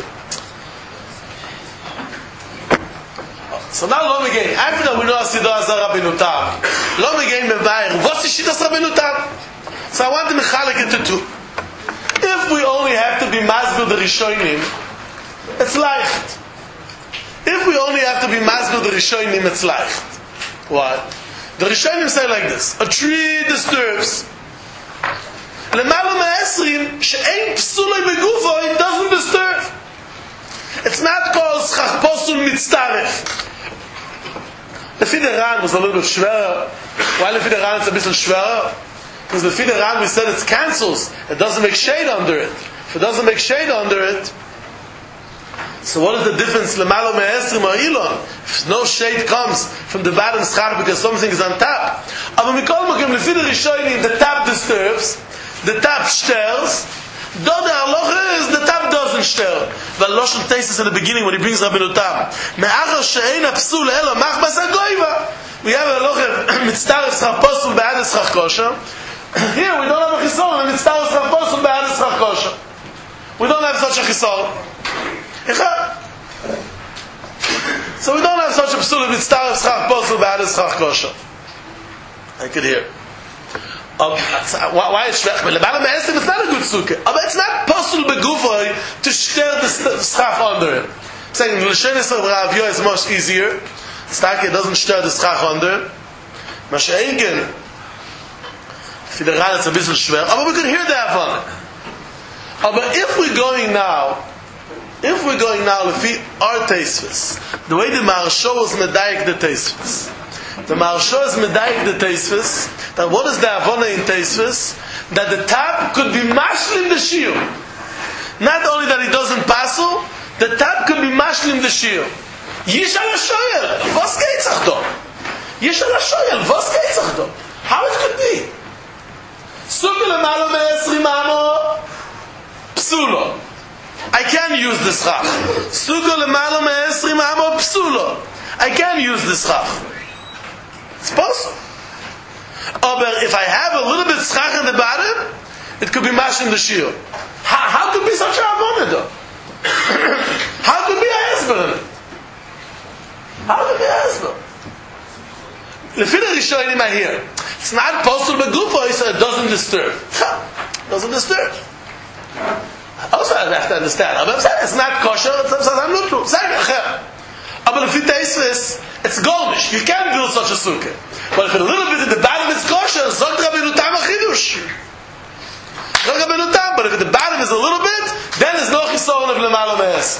So now Lom again, after that we know Asidah Azar Rabbeinu Tam. Lom again Mevayer, what's the Shittas Rabbeinu Tam? So I want to mechalik into two. If we only have to be Masbil the Rishonim, it's leicht. If we only have to be Masbil the Rishonim, it's leicht. What? The Rishonim say like this, a tree disturbs. L'malo me'esrim, she'ein psulei begufo, it doesn't disturb. It's not called schach posel mitztaref. The Fideran was a little bit schwerer. Why the Fideran is a bit schwerer? Because the Fideran we said it cancels. It doesn't make shade under it. If it doesn't make shade under it, so what is the difference? Lemalo me'esrim or ilon? If no shade comes from the bottom schach because something is on top. Aber mikol mokim the Fider Rishonim, the top disturbs, the top stirs. Do the halacha is the top doesn't stir. But Loshen Taisus in the beginning when he brings Rabbeinu Tam. Me'achar she'ein ha'psul elo machbas ha'goiva. We have a halacha mitztaref schach posel be'ad schach kosher. Here we don't have a chisol and mitztaref schach posel be'ad schach kosher. We don't have such a chisol. So we don't have such a psul mitztaref schach posel be'ad schach kosher. I could hear. Um, why is Shvech? It's not a good sukkah. But it's not possible begufoi to stir the schach under it. I'm saying L'shenis of Rav Yoh is much easier. Stake doesn't stir the schach under. Masha Egen, for the Ran it's a bit schwer. But we could hear that one. But if we're going now, if we're going now, lefi our Teisvis, the way the Maharsha was medayik the Teisvis. The Maharsha is medayik the Teisvis. That what is the Avona in Teisvis? That the top could be mashlim the shiur. Not only that it doesn't passel, the top could be mashlim the shiur. Yish ala shoyel, was geht sich do? Yish ala shoyel, was geht sich do? How it could be? Sukkah lemalo me'esrim amo psulo. I can use the schach. Sukkah lemalo me'esrim amo psulo. I can use the schach. It's possible. Oh, but if I have a little bit schach in the bottom, it could be mash in the shiur. How, how could be such a avona though? How could be a hezbollah in it? How could be a hezbollah? The Fider Rishonim are here. It's not possible begufo, so it doesn't disturb. It doesn't disturb. Also, I have to understand. It's not kosher. It's I'm not true. But if it tastes, it's goldish. You can't build such a sukkah. But if a little bit at the bottom is kosher, zok Rabbeinu Tam achidush. Zok Rabbeinu Tam. But if at the bottom is a little bit, then there's no chisoron of lemalo me'esrim.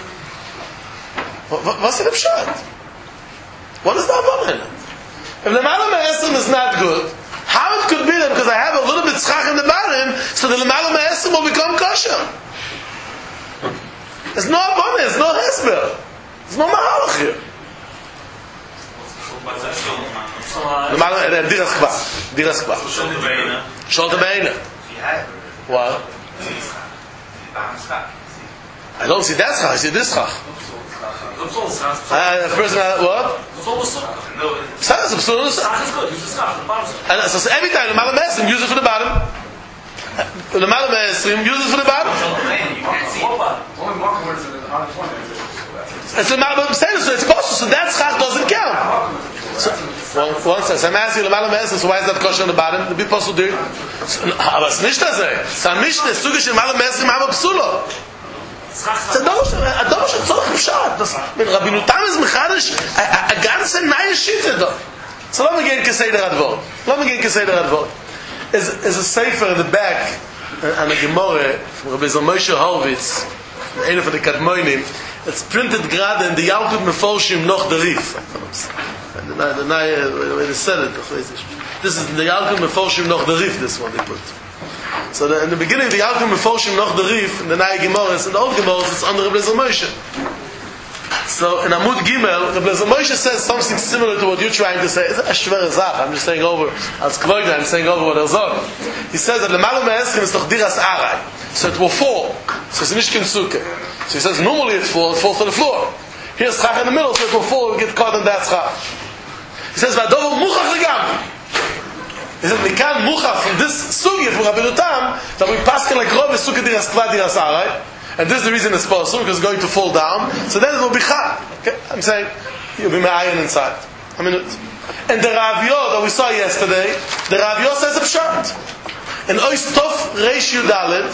What's the pshat? What is the avon in it? If lemalo me'esrim is not good, how it could be that because I have a little bit schach in the bottom, so the lemalo me'esrim will become kosher? There's no avon, there's no hesber. There's no mahalach here. Diras kva. Diras kva. Sholte beine. What? I don't see that schach. I see this schach. Uh, the person, uh, what? And so every time the Malam Esim use it for the bottom. The Malam Esrim, use it for the bottom. It's a Malam Esrim, so it's kosher, so that schach doesn't count. So, one, one says, I'm asking you, the Malam Esrim, so why is that kosher on the bottom? The people also do. Aber es ist nicht das, ey. Es ist ein Mischne, es ist sogar schon Malam Esrim, aber Psulo. זה הדבר של צורך פשט. רבינו תם is mechadish, a ganze neue Schitte da. So לא מגיעים כסדר הדבור. לא מגיעים כסדר הדבור. There's a sefer in the back, and a Gemara from Rabbi Moshe Horowitz, one of the Kadmonim. It's printed gerade in the Yalkut Meforshim noch the Rif. The way they said it. This is the Yalkut Meforshim noch the Rif, this one they put. So the, in the beginning, the Yalkut Meforshim noch the Rif, in the Naya Gemara, in the old Gemara, it's under Rabbi Moshe. So in Amud Gimel, Rabbi Moshe says something similar to what you're trying to say. It's a shver zach. I'm just saying over, as Kvoida, I'm saying over what Erzon. He says that the Malam Esrim is doch diras arai. So it will fall. So it's nicht kinsuke. So he says normally it falls, it falls to the floor. Here's schach in the middle, so it will fall and get caught in that schach. He says, Vadovo muchach legam. He says, Mikan muchach from this sugi from Rabbi Tam, that we pass like Rov is suke diras kva diras arai. And this is the reason it's possible, because it's going to fall down. So then it will be chad. Okay? I'm saying, you'll be ma'ayin inside. A minute. And the Ravio that we saw yesterday, the Ravio says a pshat. In Ois Tov Reish Yudalet,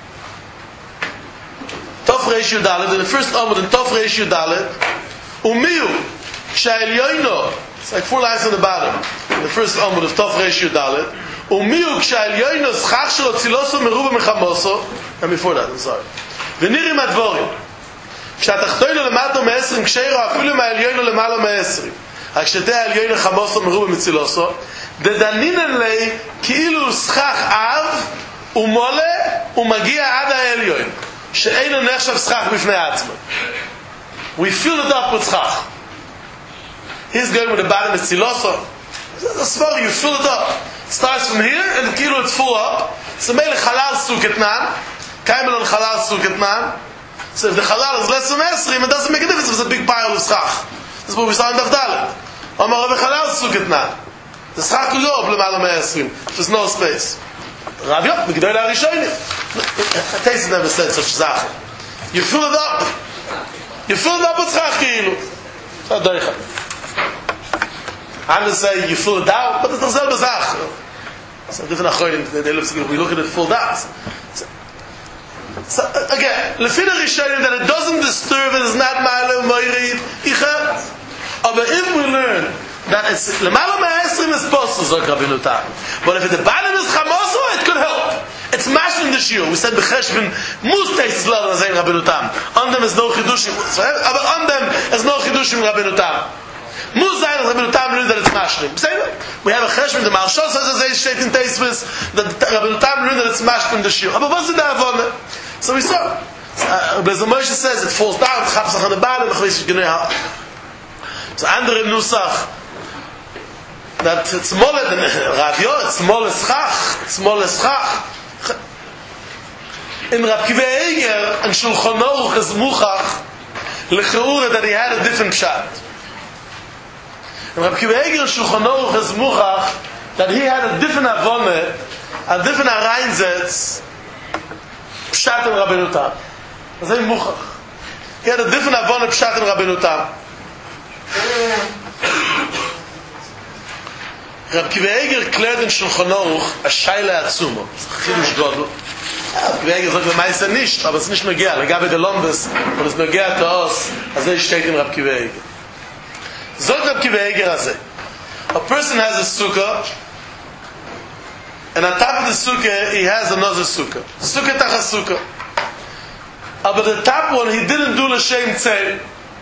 Tov Reish Yudalet, in the first Amud in Tov Reish Yudalet, Umiyu, Ksha'elyoino, it's like four lines on the bottom, in the first Amud of Tov Reish Yudalet, Umiyu, Ksha'elyoino, Schach Shelo Tziloso Meruba Mechamoso, and before that, I'm sorry. ונראים הדבורים כשהתחתונו למטו מעשרים כשאירו אפילו מהעליונו למעלה מעשרים רק שתי העליונו חמוסו מרובה מצילוסו דדנינן לי כאילו שכח אב ומולה ומגיע עד העליון שאינו נחשב שכח בפני עצמו. We fill it up with schach. He's going with the bottom of Tziloso. The small, you fill it up. It starts from here and the kilo it's full up. So mele halal suketnan. Kaimel on halal suketnan. So if the halal is less than esrim, it doesn't make a difference if it's a big pile of schach. This is what we saw in Davdalet. Omar Rabbi halal suketnan. The schach could go up l'malam esrim if there's no space. Rav Yop, Migdol HaRishonim. Taisa never said such a zach. You fill it up. You fill it up with schach ki'ilu. So doicha. I'm going to say you fill it out, but it's not selbe zach. So different achorim, they look, we look at it full out. So, so again, lefina rishonim that it doesn't disturb, it is not ma'ale u'moirid, icha. But if we learn that it's l'malam ha'esrim is possible, zok Rabbeinu Tam. But if the bottom is chamoso, it could help. It's mashlim the shiur. We said b'cheshbin mus tastes love as Rabbeinu Tam. On them is no chidushim. But on them is no chidushim Rabbeinu Tam. Mus zayin Rabbeinu Tam learned that it's mashlim. We have a cheshbin. The Maharsha says as a state in Teisvis that Rabbeinu Tam learned that it's mashlim the shiur. But what's the davon? So we saw. Rabbi Moshe says it falls down. Chapsach on the bottom. So andere nusach. That it's smaller than Rav Yo, it's smaller schach, it's smaller schach. In Rav Kiva Eiger and Shulchan Aruch is muchach lecheura that he had a different pshat. In Rav Kiva Eiger and Shulchan Aruch is muchach that he had a different avone, a different areinzetz pshat in Rabbeinu Tam. That's a muchach. He had a different avone pshat in Rabbeinu Tam. Rab Kiva Eiger klärt in Shulchan Aruch a shaila atzumo. Chidush Godel. Rab Kiva Eiger sagt, der Meister nicht, aber es ist nicht nogia. Legabe de Lombes, und es nogia to os, also es steht in Rab Kiva Eiger. Sagt Rab Kiva Eiger also, a person has a sukkah, and on top of the sukkah, he has another sukkah. Sukkah tach a sukkah. But the top one, he didn't do l'shem tzeil.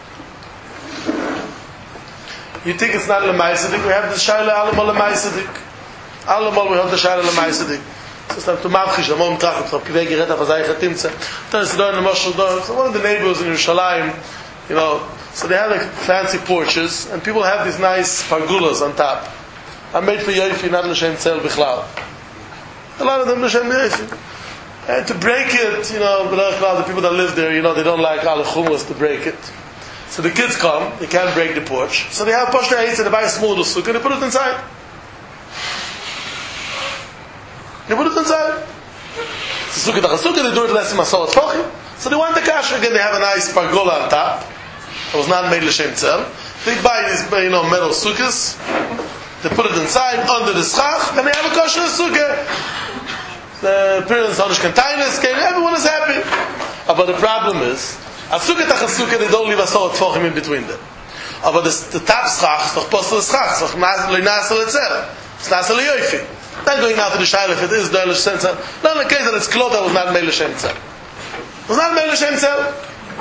You think it's not Lemaisadik? We have the Shaila Alamal Lemaisadik. Alamal, we have the Shaila Lemaisadik. So it's not to Mavchish, I'm on Trachat, Rav Kiva Eiger Reta, Vazai Chatimtza. Then it's done in the Moshel Dor. So one of the neighbors in Yerushalayim, you know, so they have like fancy porches, and people have these nice pargulas on top. I'm made for Yoifi, not L'Shem Tzel Bichlal. A lot of them L'Shem Yoifi. And to break it, you know, the people that live there, you know, they don't like Al Chumras to break it. So the kids come, they can't break the porch. So they have Poshta Eitz and they buy a small little sukkah and they put it inside. They put it inside. So sukkah tachasukkah, they do it less in Masoret Fochim. So they want the kasher again. They have a nice pargola on top. It was not made l'shem tzel. They buy these, you know, metal sukkahs. They put it inside under the schach, and they have a kosher sukkah. The parents on the containers came. Everyone is happy. Uh, but the problem is, a sukkah tachasukkah, they don't leave a Masoret Fochim in between them. Uh, but the, the top schach is doch postel schach. It's doch loinasel etzel. It's nasel yoifi. Not going out to the shayla if it is the l'shem tzel. Not in the case that it's cloth that was not made l'shem tzel. It was not made l'shem tzel.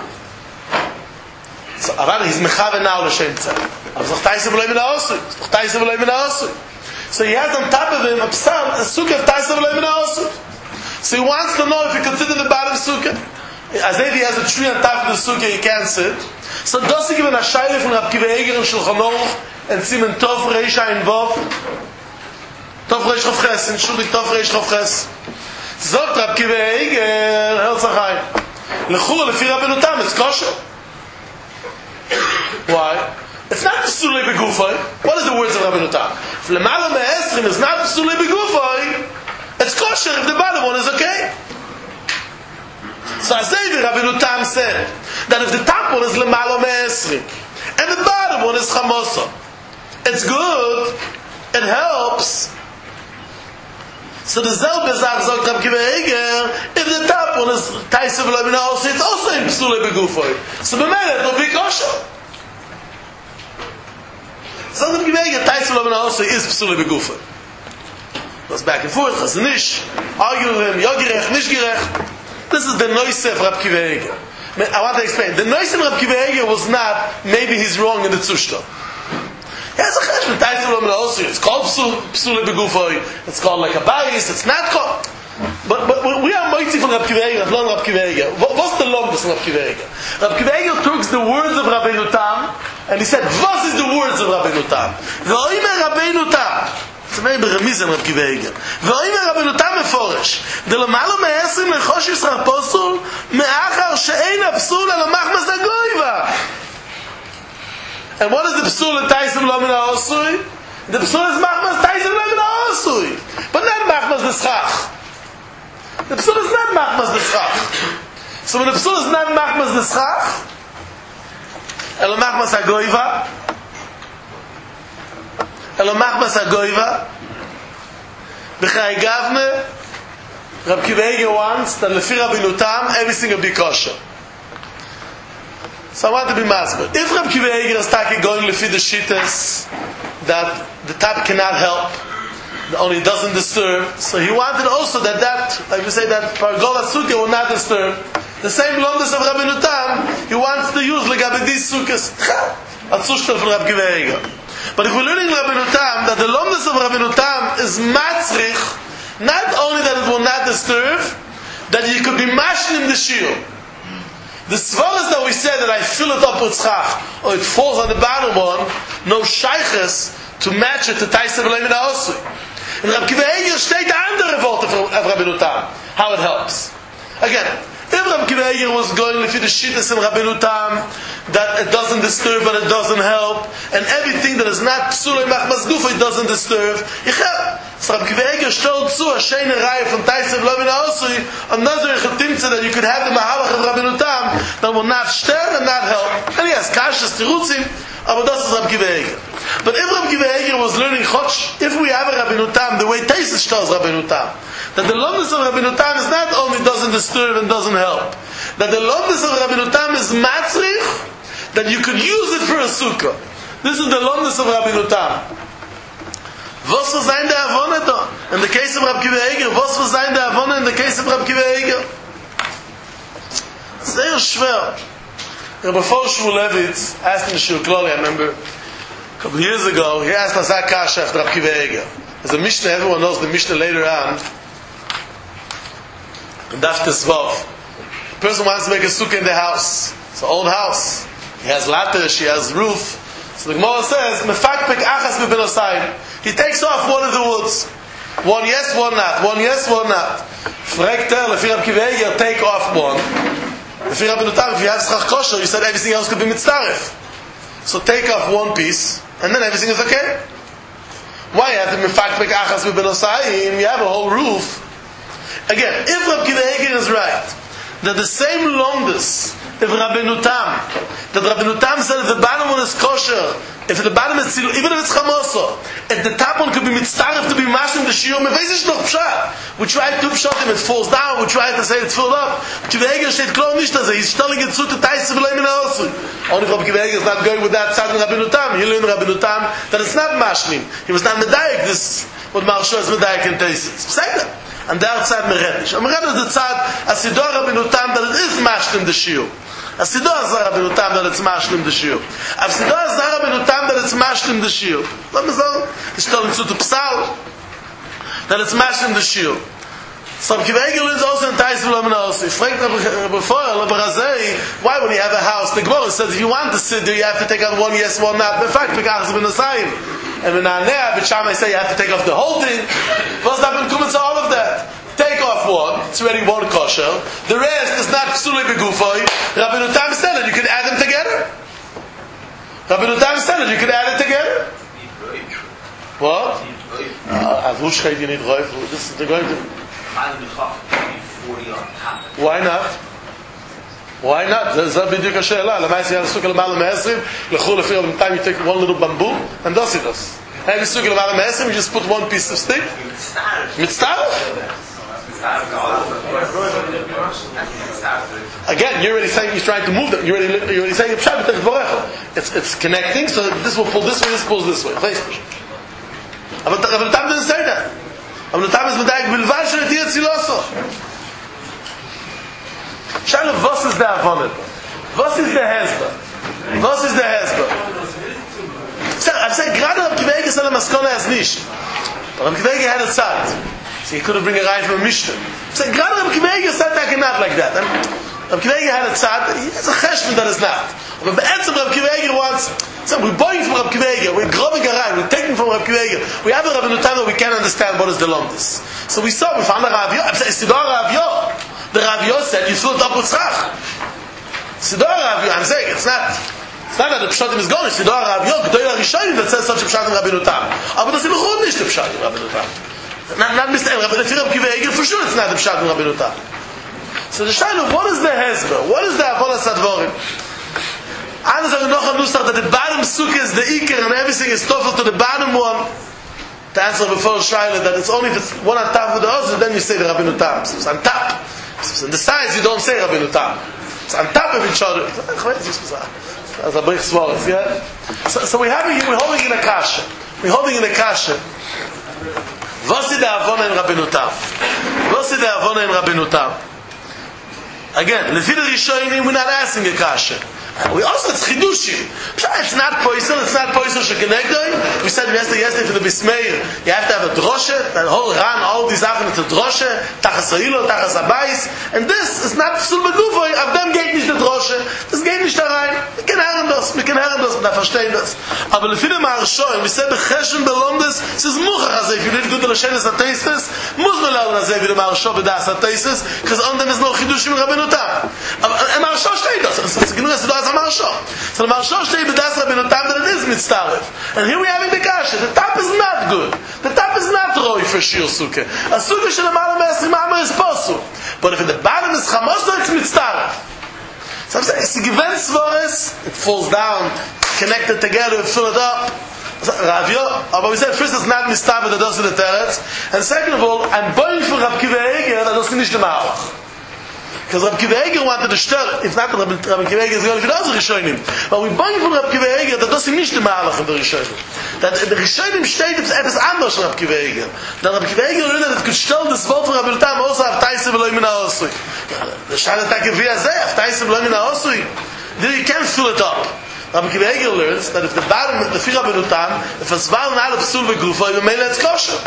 So, Arad, he's mechaven now l'shem tzel. So he has on top of him a psalm, a sukkah of taisa v'loy min ha'osur. So he wants to know if you consider the bottom sukkah. As if he has a tree on top of the sukkah, he can't sit. So does he give an ashayli from Rab Kiva Eger and Shulchan Aruch and Simen Tov Reish Ayin Vav? Tov Reish Chof Ches, and Shulik Tov Reish Chof Ches. Zogt Rab Kiva Eger, Herz Achayim. Lechula lefi Rabbeinu Tam, it's kosher. Why? It's not psulei begufay. What is the words of Rabbeinu Tam? If lemala me'esrim is not psulei begufay, it's kosher if the bottom one is okay. So Azevi Rabbeinu Tam said that if the top one is lemala me'esrim and the bottom one is chamosa, it's good, it helps. So the Zel Bezach Zog Rab Kiva Eger, if the top one is taisa v'loy min ha'osur, it's also in psulei begufay. So b'mele it will be kosher. So Rab Kiva Eger, taisa v'loy min ha'osur is psulei begufay. Goes back and forth, chazanish, argue with him, yogirech, nish girech. This is the noise of Rab Kiva Eger. I want to explain. The noise of Rab Kiva Eger was not, maybe he's wrong in the tzushta. Yes, it's called psulei begufay. It's called like a bias. It's not called. But but we are mighty from Rab Kiva Eger, not Rab Kiva Eger. What's the longest of Rab Kiva Eger? Rab Kiva Eger took the words of Rabbeinu Tam and he said, "What is the words of Rabbeinu Tam?" V'oimer Rabbeinu Tam. It's a very beremizem Rab Kiva Eger. V'oimer Rabbeinu Tam meforish. Delamalo me'esrim lechosh yisrael posul me'achar she'ein ha'psul al machmas hagoyva. And what is the psul in taisa v'lo min ha'osur? The psul is machmas taisa v'lo min ha'osur, but not machmas l'schach. The psul is not machmas l'schach. So when the psul is not machmas l'schach, elo machmas hagoyva, elo machmas hagoyva, b'chai gavne, Rab Kiva Eger wants that lefi Rabbeinu Tam everything will be kosher. So I want to be masber. If Rab Kiva Eger is taking going lefi the shittas that the top cannot help, only doesn't disturb, so he wanted also that that, like we say, that pargola sukkah will not disturb. The same lomdus of Rabbeinu Tam, he wants to use legabe these sukkahs. A zushtel from Rab Kiva Eger. But if we're learning Rabbeinu Tam, that the lomdus of Rabbeinu Tam is matzrich, not only that it will not disturb, that you could be mashing in the shiur. The svaras that we said that I fill it up with schach, or it falls on the bottom one, no shayches to match it to taisa v'loy min ha'osur. And Rab Kiva Eger steht the andere Worte of Rabbeinu Tam, how it helps. Again, if Rab Kiva Eger was going with the shittas in Rabbeinu Tam, that it doesn't disturb but it doesn't help, and everything that is not psulei machmas gufa it doesn't disturb, yichel. So Rab Kiva Eger showed zu a sheine raya from taisa v'lo min ha'osur, another chetimtza that you could have the mahalach of Rabbeinu Tam that will not stir and not help. And yes, kashas tirutzim, but das is Rab Kiva Eger. But if Rab Kiva Eger was learning chotsh, if we have a Rabbeinu Tam, the way Taisus tells Rabbeinu Tam, that the lomdus of Rabbeinu Tam is not only doesn't disturb and doesn't help, that the lomdus of Rabbeinu Tam is matzrich, that you could use it for a sukkah. This is the lomdus of Rabbeinu Tam. Was was sein der Avone da? In the case of Rab Kiva Eger, was was sein der Avone in the case of Rab Kiva Eger? Sehr schwer. Rabbi Fosh Shmulevitz asked in the Shul Kloli, I remember, a couple of years ago, he asked Nazak Kasha after Rab Kiva Eger. There's a Mishnah, everyone knows the Mishnah later on, in Daf Tesvav. A person wants to make a sukkah in the house. It's an old house. He has latter, she has roof. So the Gemara says, Mefakpek achas bebenosayim. He takes off one of the woods. One yes, one not. One yes, one not. Fragt er, lefi Rab Kiva Eger, take off one. Lefi Rabbeinu Tam, if you have schach kosher, you said everything else could be mitzaref. So take off one piece, and then everything is okay. Why you have to mefakpek achas bebenosayim? You have a whole roof. Again, if Rabbi Akiva Eiger is right, that the same longus, if Rabbeinu Tam, that Rabbeinu Tam said if the bottom one is kosher, if the bottom is zilu, even if it's chamoso, if the top one could be mitzaref to be mashim the shiur, meveis is noch pshat. We tried to pshat him, it falls down, we tried to say it's filled up. Akiva Eiger steht klar nicht, dass he's telling it zu to taise v'loi min ha'osui. Only if Akiva Eiger is not going with that side of Rabbeinu Tam. He learned Rabbeinu Tam that it's not mashlim. He was not medayik, this, what Maharsha is medayik in taisis. Say that. And the outside meredish. And meredish is the side, as Sidor Rabbeinu Tam, that it is mashlim the shiur. As Sidor Rabbeinu Tam, that it's mashlim the shiur. As Sidor Rabbeinu Tam, that it's mashlim the shiur. Let me say, it's telling to the Psal, that it's mashlim the shiur. So Akiva Eiger learns also in Tais V'lo Min HaOsi. Frank before, why when you have a house, the Gemara says if you want to sit there, you have to take out one yes, one not. In fact, Pekach is bin Asayim. And when Aneh, B'Shamai say you have to take off the whole thing. What's that been coming to all of that? Take off one, it's already one kosher. The rest is not Psuli B'Gufoi. Rabbeinu Tam said it, you can add them together. Rabbeinu Tam said it, you can add it together. What? Avushcha, you need Roif. This is the going to... Why not? Why not? זה בדיוק השאלה. למה יש סוכה למעלה מ-עשרים? לכו לפי רבי time you take one little bamboo and does it does. Have you סוכה למעלה מ-עשרים? You just put one piece of stick? מצטרף? Again, you're already saying he's trying to move them. You're already, you're already saying it's it's connecting, so this will pull this way, this pulls this way. But the time didn't say that. אבל נתם is מדייק בלבד שתהיה צילוסו. שאלה, was is the Avonet? Was is the Hezbollah? Was is the Hezbollah? I'm saying, gerade Rabbi Akiva Eiger said the Maskona as nicht. But Rabbi Akiva Eiger had a tzad. So he couldn't bring a ride from a Mishnah. I'm saying, gerade Rabbi Akiva Eiger said that not like that. Rabbi Akiva Eiger had a tzad. He has a cheshbon that is not. But the answer Rabbi Akiva Eiger wants... So we're buying from Rabbi Akiva Eiger, we're grabbing a ride, we're taking from Rabbi Akiva Eiger. We have a Rabbeinu Tam that we can't understand what is the lomdus. So we saw, we found a Rav Yo. I'm saying, Sidor Rav Yo. The Rav Yo said, you fill it up with tzrach. Sidor Rav Yo, I'm saying, it's not, it's not that the Pshatim is gone, Sidor Rav Yo, G'doy HaRishonim that says such a Pshatim Rabbeinu Tam. Aber das ist überhaupt nicht the Pshatim Rabbeinu Tam. Not, not Mister Rabbi Akiva Eiger, for sure it's not the Pshatim Rabbeinu Tam. So the Shaila, what is the Hezbollah? What is the Avodas Advorim? Others are noch a nusach that the bottom sukkah is the ikar and everything is tougher to the bottom one. To answer before Shaila that it's only if it's one on top of the other, then you say the Rabbeinu Tam. So it's on top. So on the sides you don't say Rabbeinu Tam. It's on top of each other. As a brief swallows, yeah? So, so we have it, we're holding in a kasha. We're holding in a kasha. Was ist der Avona in Rabbeinu Tam? Was ist der Avona in Rabbeinu Tam? Again, lefi the Rishonim, we're not asking a kasha. We also, it's chidushim. It's not poisel, it's not poisel shekenegdoi. We said yesterday, yesterday for the Bismeir, you have to have a droshe, that whole ran, all these happen, it's a droshe, tachas ha'ilo, tachas ha'bayis, and this is not psul begufoi, of them geht nicht the droshe, das geht nicht da rein. We can hören das, we can hören das, da verstehen das. Aber lefi the Maharshoim, we said, becheshen belondes, es ist muchach, also if you did good to l'shenes ateistes, muss man lernen, also wie the Maharshoim bedas ateistes, because on them is no chidushim in Rabbeinu Tam. Aber Maharshoim steht das, es ist genug, es ist das Maharshoim. So the Maharshoim steht bedas Rabbeinu Tam that it is mitztaref. And here we have in the kasha, the top is not good. The top is not roi for shir sukkah. A sukkah shel amala me'esrim amar is posul. But if in the bottom is chamoso, it's mitztaref. So I'm saying, it's a given svores, it falls down, connected together, fill it up. Rav Yo, but we said first it's not mitztaref that does in the teretz, and second of all, I'm buying for Rabbi Akiva Eiger that does nicht the malach. Because Rabbi Akiva Eiger wanted to stir, if not Rabbi Akiva Eiger is going to be also Rishonim. But we buying from Rabbi Akiva Eiger that does nicht the malach in the Rishonim. That the Rishonim steht etwas anders from Rabbi Akiva Eiger. That Rabbi Akiva Eiger learned that it could stir this word for Rabbi Tam also auf Taise v'loi min ha'osui. The Shana Takevia zeh, auf Taise v'loi min ha'osui. Then you can't fill it up. Rabbi Akiva Eiger learns that if the bottom, the fir Rabbi Tam, if it's val and ala psul v'gufa, you may let's kosher.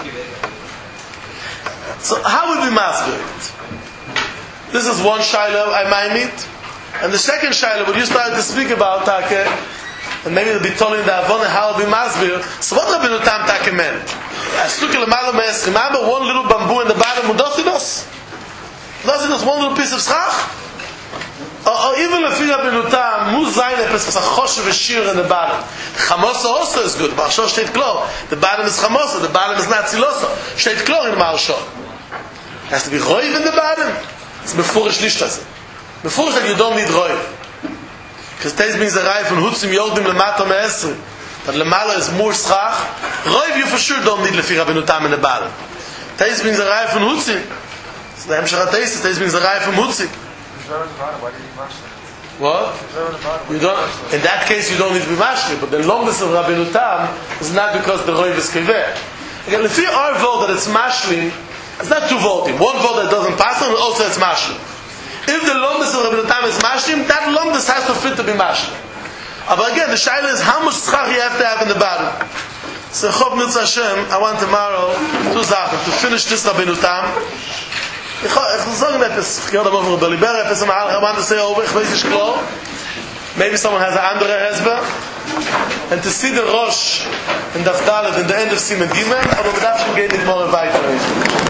So how would we master it? This is one Shiloh I might meet. And the second Shiloh, what you started to speak about, Take, and maybe it'll be told in the Avon how it'll be masbir. So what Rabbeinu Tam Take meant? I took a lemala me'es, remember one little bamboo in the bottom, udosidos? Udosidos, one little piece of schach? Or, or even if Rabbeinu Tam, mu zayin epes was a choshev v'shir in the bottom. Chamosa also is good. Maharsho steht klar. The bottom is chamosa, the bottom is not zilosa. Steht klar in Maharsho. Has to be roiv in the bottom. It's beforish nicht das. Beforish that you don't need roiv. Because this means the rai from hutzim yodim lemata me'esri. That lemala is more schach. Roiv you for sure don't need lefi Rabbeinu Tam in the bottom. This means the rai from hutzim. So the Hemshach HaTeisus, this means the rai from hutzim. What? You don't. In that case, you don't need to be mashli. But the longest of Rabbeinu Tam is not because the roiv is kiveh. Again, if you are vote that it's mashli, it's not two voting. One vote that doesn't pass, and also it's mashli. If the longest of Rabbeinu Tam is mashli, that longest has to fit to be mashli. But again, the shaila is how much schach you have to have in the bottom. So, Chov Nutz Hashem, I want tomorrow two Sachen to finish this Rabbeinu Tam. Ich will sagen etwas, ich gehe da mal von Belibera, etwas I want to say over, ich weiß nicht klar. Maybe someone has an andere Hezbe. And to see the Rosh in Daftalet in the end of Simen Gimel, aber wir darf schon gehen nicht mal weiter.